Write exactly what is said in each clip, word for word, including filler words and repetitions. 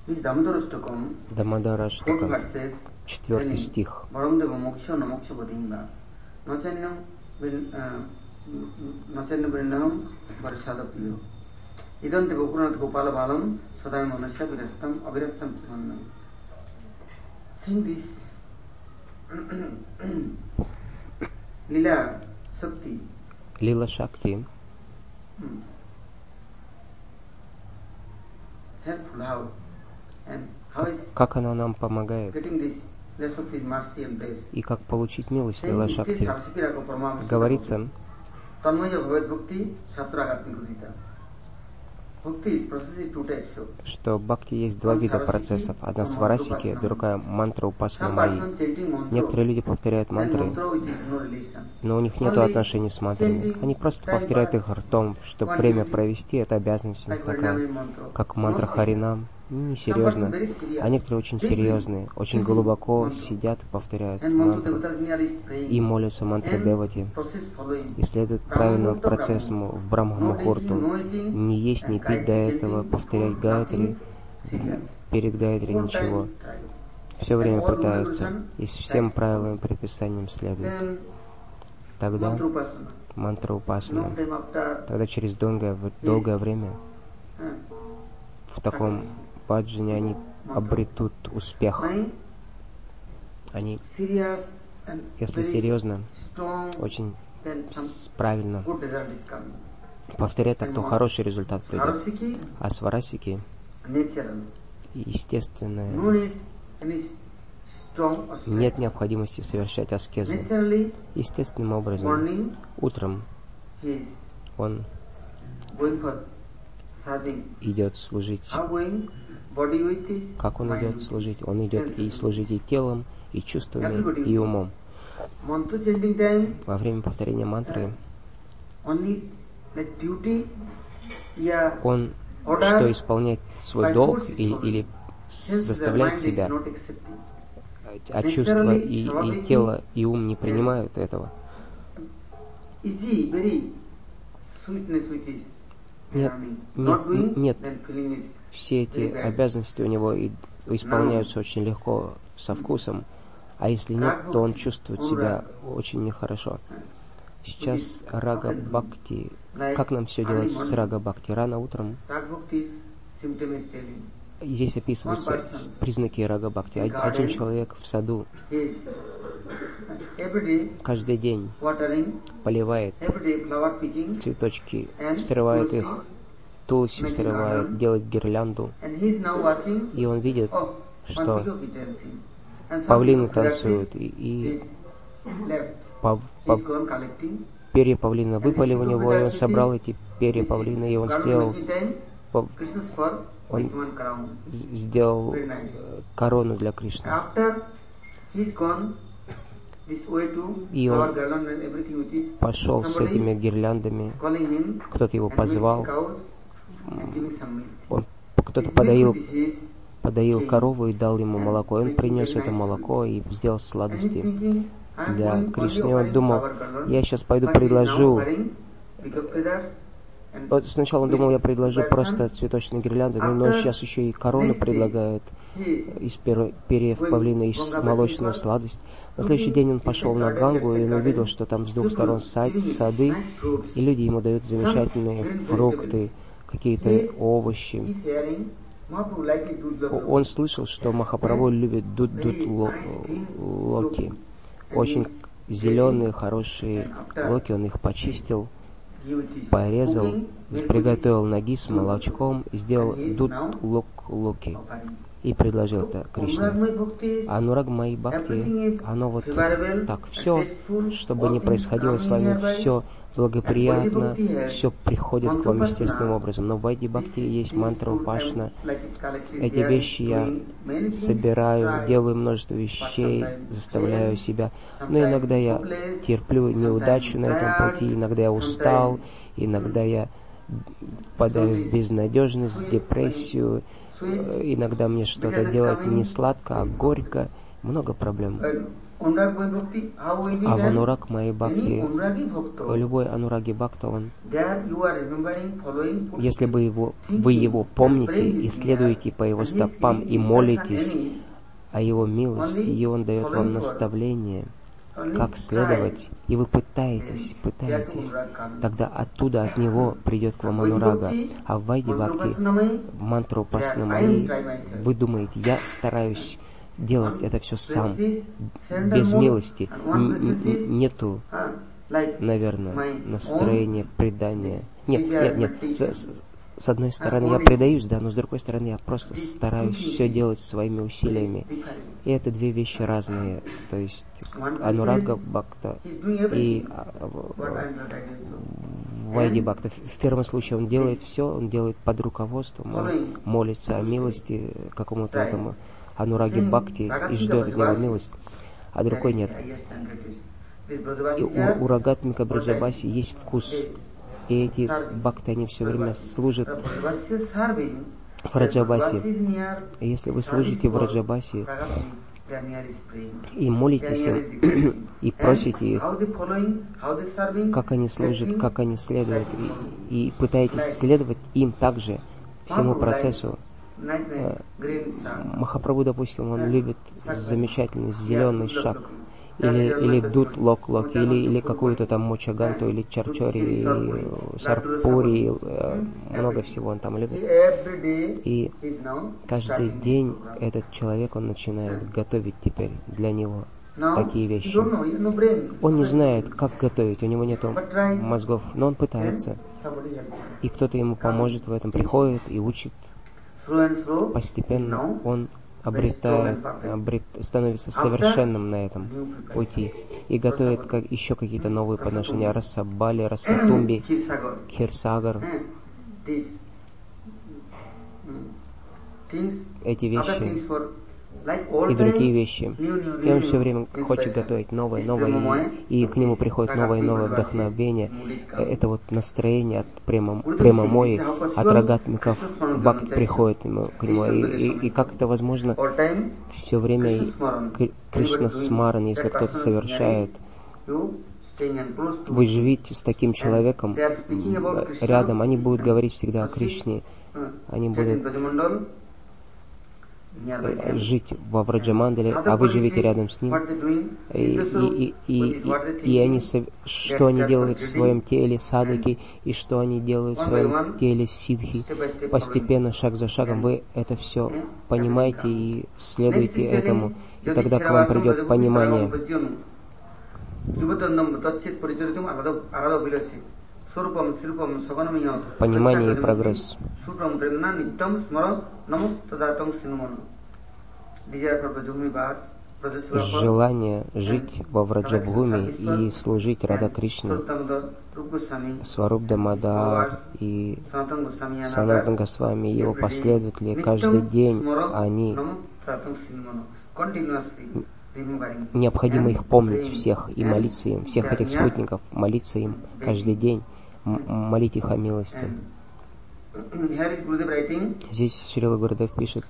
Дамодара Штакам, четвертый стих. Лила Шакти как она нам помогает и как получить милость Лила Шакти. Говорится, что бхакти есть два вида процессов. Одна сварасики, другая мантра упасана Майи. Некоторые люди повторяют мантры, но у них нет отношений с мантрами. Они просто повторяют их ртом, чтобы время провести. Это обязанность у них такая, как мантра Харинам. Несерьезно. А некоторые очень серьезные, очень глубоко сидят и повторяют мантру и молятся мантре Девати и следуют правильному процессу в Брахма-мухурту. Не есть, не пить до этого, повторять гайатри, перед гайатри ничего. Все время пытаются и всем правилам и предписаниям следуют. Тогда мантра упасана. Тогда через долгое, долгое время в таком баджане они обретут успех. Они, если серьезно, очень правильно повторять, так то хороший результат придет. А сварасики естественное. Нет необходимости совершать аскезу. Естественным образом, утром он идет служить. Как он идет служить? Он идет и служить и телом, и чувствами, и умом. Во время повторения мантры он что, исполняет свой долг или, или заставляет себя, а чувства и, и тело, и ум не принимают этого. Нет, нет, нет, все эти обязанности у него и исполняются очень легко, со вкусом, а если нет, то он чувствует себя очень нехорошо. Сейчас рага бхакти. Как нам все делать с рага бхакти? Рано утром здесь описываются признаки рага бхакти. Один человек в саду каждый день поливает цветочки, срывает их, тулси срывает, делает гирлянду, и он видит, что павлины танцуют, и, и пав, пав, перья павлина выпали у него, и он собрал эти перья павлина, и он сделал пав, он сделал корону для Кришны. И он пошел с этими гирляндами, кто-то его позвал, он, кто-то подоил, подоил корову и дал ему молоко, и он принес это молоко и сделал сладости для Кришны. И он думал, я сейчас пойду предложу. Вот сначала он думал, я предложу просто цветочные гирлянды, но он сейчас еще и корону предлагает из перьев павлина, из молочную сладость. На следующий день он пошел на Гангу, и он увидел, что там с двух сторон сад, сады, и люди ему дают замечательные фрукты, какие-то овощи. Он слышал, что Махапрабху любит дуд-дуд-локи. Очень зеленые, хорошие локи, он их почистил, порезал, приготовил ноги с молочком и сделал дуд-лок-локи. И предложил это Кришне. Анураг Майи Бхакти, оно вот так, все, что бы ни происходило с вами, все благоприятно, все приходит к вам естественным образом. Но в Вайди Бхакти есть мантра Упашна. Эти вещи я собираю, делаю множество вещей, заставляю себя. Но иногда я терплю неудачу на этом пути, иногда я устал, иногда я впадаю в безнадежность, депрессию. Иногда мне что-то делать не сладко, а горько. Много проблем. А в анураг моей бхакти, любой анураги бхакта, он, если бы его, вы его помните и следуете по его стопам и молитесь о его милости, и он дает вам наставление, как следовать, и вы пытаетесь, пытаетесь, тогда оттуда от него придет к вам анурага. А в Вайди Бхакти, мантру Упасана Майи, вы думаете, я стараюсь делать это все сам, без милости. Н- нету, наверное, настроения, предания. Нет, нет, нет. С, с одной стороны я предаюсь, да, но с другой стороны я просто стараюсь все делать своими усилиями. И это две вещи разные. То есть анурага бхакта и вайди бхакта. В первом случае он делает все, он делает под руководством, он молится о милости какому-то этому анураги бхакти и ждет от него милость, а другой нет. И у, у Рагатмика Браджабаси есть вкус. И эти бхакты, они все время служат в Раджабасе. И если вы служите в Раджабасе и молитесь им, и просите их, как они служат, как они следуют, и, и пытаетесь следовать им также, всему процессу. Махапрабху, допустим, он любит замечательный зеленый шаг, или, или дут лок-лок, или, или какую-то там мочаганту, или чарчори, или сарпури, много всего он там любит. И каждый день этот человек, он начинает готовить теперь для него такие вещи. Он не знает, как готовить, у него нет мозгов, но он пытается. И кто-то ему поможет в этом, приходит и учит. Постепенно он обретает, обрет, становится совершенным на этом пути и готовит как, еще какие-то новые подношения, раса Бали, раса Тумби, Кхирсагар. Эти вещи и другие вещи. И он все время хочет готовить новое, новое, и, и к нему приходит новое и новое вдохновение. Это вот настроение от према, премамои, от рагатмиков бхакти приходит ему, к нему. И, и, и как это возможно? Все время Кришна смаран, если кто-то совершает. Вы живите с таким человеком рядом, они будут говорить всегда о Кришне, они будут жить во Враджамандале, а вы живете рядом с ним, и, и, и, и, и они, что они делают в своем теле садаки, и что они делают в своем теле сидхи, постепенно, шаг за шагом, вы это все понимаете и следуете этому, и тогда к вам придет понимание. Понимание и прогресс. Желание жить во Враджабхуми и служить Рада Кришне, Сваруб Дамодар и Санатан Госвами, его последователи, каждый день они необходимо их помнить всех и молиться им, всех этих спутников, молиться им каждый день, молить их о милости. Здесь Шрила Гурудев пишет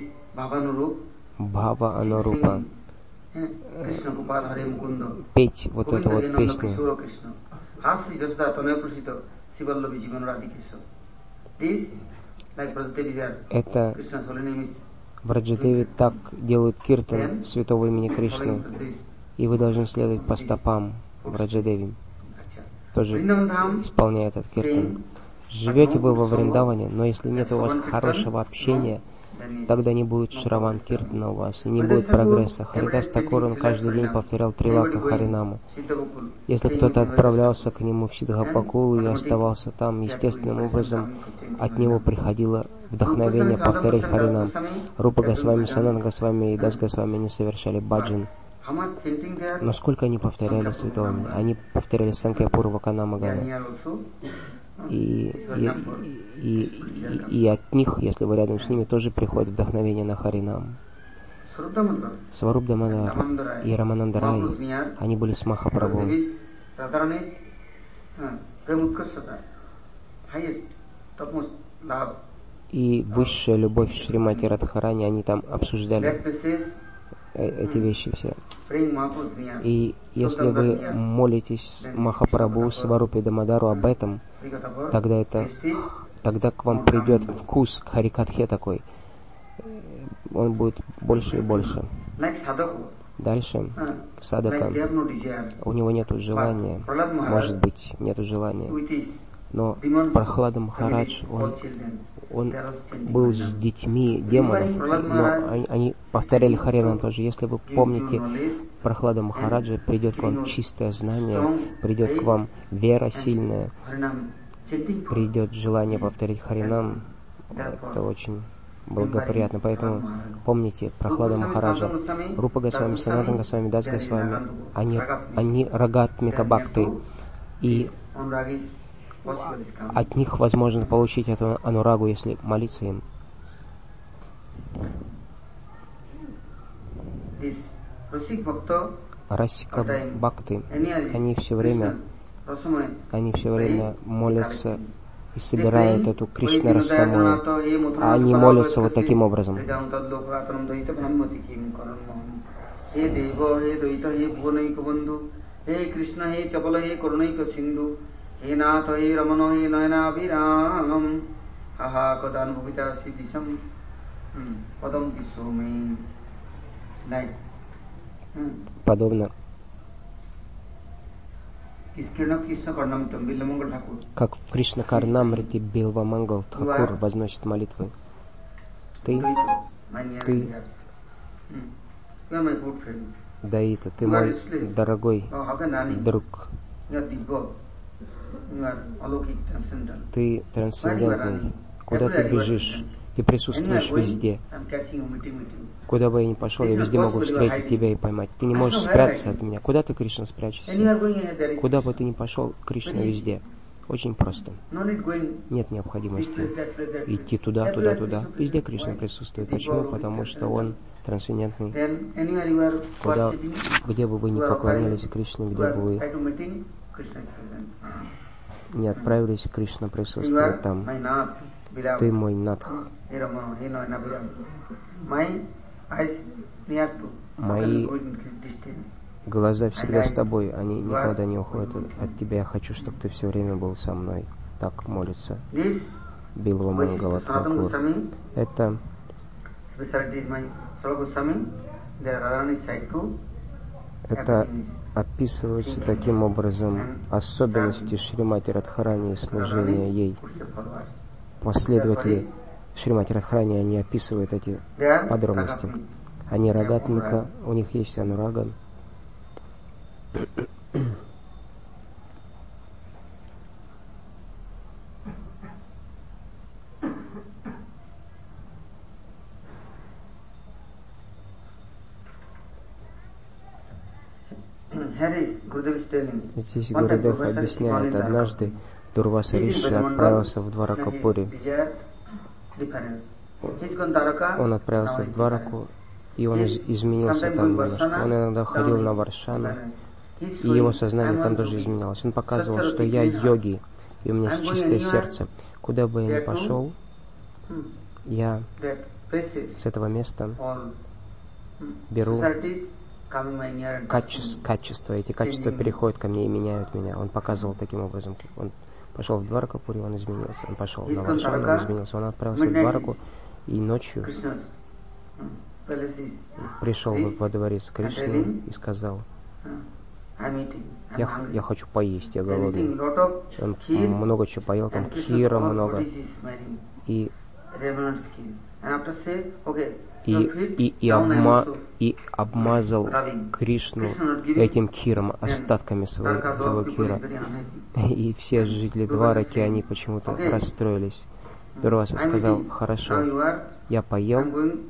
Бхава Анурупа, петь вот эту вот песню. Это Враджадеви так делают киртан святого имени Кришны, и вы должны следовать по стопам Враджадеви, тоже исполняя этот киртан. Живете вы во Вриндаване, но если нет у вас хорошего общения, тогда не будет Шраван Киртана у вас, и не будет прогресса. Харидас Такур, он каждый день повторял Трилака Харинаму. Если кто-то отправлялся к нему в Сиддхапакулу и оставался там, естественным образом от него приходило вдохновение повторять Харинам. Рупа Госвами, Санатан Госвами и Дас Госвами не совершали баджан. Но сколько они повторяли святого имени? Они повторяли Санкьяпур Ваканамагана. И, и, и, и, и от них, если вы рядом с ними, тоже приходит вдохновение на Харинам. Сваруб Дамодар и Рамананда Рай, они были с Махапрабху. И высшая любовь Шримати Радхарани, они там обсуждали эти вещи все. И если вы молитесь Махапрабху Сварупе Дамадару об этом, тогда это, тогда к вам придет вкус к Харикатхе такой. Он будет больше и больше. Дальше, садака, у него нет желания, может быть, нет желания, но Прахлада Махарадж, он, он был с детьми демонов, но они, они повторяли Харинам тоже. Если вы помните, Прахлада Махараджа, придет к вам чистое знание, придет к вам вера сильная, придет желание повторить Харинам, это очень благоприятно. Поэтому помните Прахлада Махараджа, Рупа Госвами, Санатан Госвами, Дас Госвами, они, они рагатмика бхакти, и от них возможно получить эту анурагу, если молиться им. Расика бхакти, они все время, они все время молятся и собирают эту Кришна Расамою, а они молятся вот таким образом. Подобно как в Кришна Карнамрите Билвамангал Тхакур возносит молитвы. Ты, ты, Даита, ты мой дорогой друг. Ты трансцендентный. Куда ты бежишь? Ты присутствуешь везде. Куда бы я ни пошел, я везде могу встретить тебя и поймать. Ты не можешь спрятаться от меня. Куда ты, Кришна, спрячешься? Куда бы ты ни пошел, Кришна везде. Очень просто. Нет необходимости идти туда, туда, туда. Везде Кришна присутствует. Почему? Потому что Он трансцендентный. Куда, где бы вы ни поклонялись Кришне, где бы вы не отправились, Кришна присутствует там. Ты мой Надх. Мои глаза всегда с тобой, они никогда не уходят от тебя. Я хочу, чтобы ты все время был со мной. Так молится Билва Мангала Тхакур. Это Это описывается таким образом особенности Шримати Радхарани и служения ей. Последователи Шримати Радхарани, они описывают эти подробности. Они рагатмика, у них есть анурага. Здесь Гурудев объясняет, однажды Дурваса Риши отправился в Дваракапури. Он отправился в Двараку, и он изменился там немножко. Он иногда ходил на Варшану, и его сознание там тоже изменялось. Он показывал, что я йоги, и у меня чистое сердце. Куда бы я ни пошел, я с этого места беру качество, качество. Эти качества переходят ко мне и меняют меня. Он показывал таким образом. Он пошел в Дваракапури, он изменился. Он пошел на Варшану, он изменился. Он отправился в Двараку, и ночью пришел во дворец Кришны и сказал: я, я хочу поесть, я голодный. Он много чего поел, там кира много. И И, и, и, обма, и обмазал Кришну этим киром, остатками своего, своего кира. И все жители Двараки, они почему-то расстроились. Дурваса сказал: хорошо, я поел,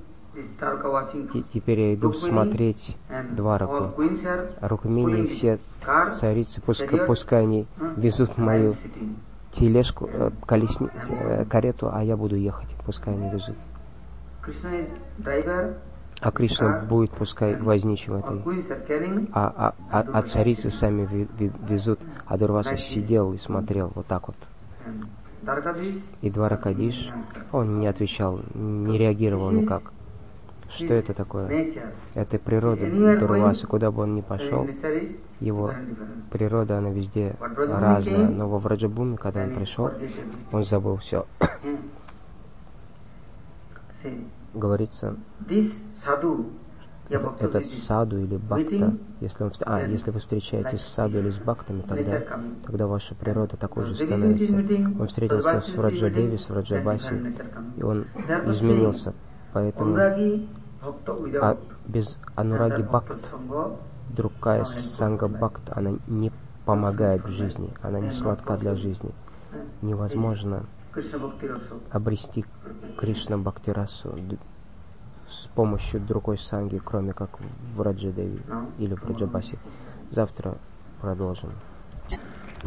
теперь я иду смотреть Двараку. Рукмини и все царицы, пускай, пускай они везут мою тележку, колесни, карету, а я буду ехать, пускай они везут. А Кришна будет, пускай, возничим этой. А, а, а, а царицы сами везут. А Дурваса сидел и смотрел вот так вот. И Дваракадиш, он не отвечал, не реагировал никак. Что это такое? Это природа Дурвасы. Куда бы он ни пошел, его природа, она везде разная. Но во Враджабхуми, когда он пришел, он забыл все. Говорится, это, этот саду или бхакта, если, он, а, если вы встречаетесь с саду или с бхактами, тогда, тогда ваша природа такой же становится. Он встретился с Враджадеви, с Враджабаси, и он изменился. Поэтому а без анураги бхакт, другая санга бхакт, она не помогает в жизни, она не сладка для жизни. Невозможно обрести Кришна Бхактирасу с помощью другой санги, кроме как в Враджадеви или в Враджабасе. Завтра продолжим.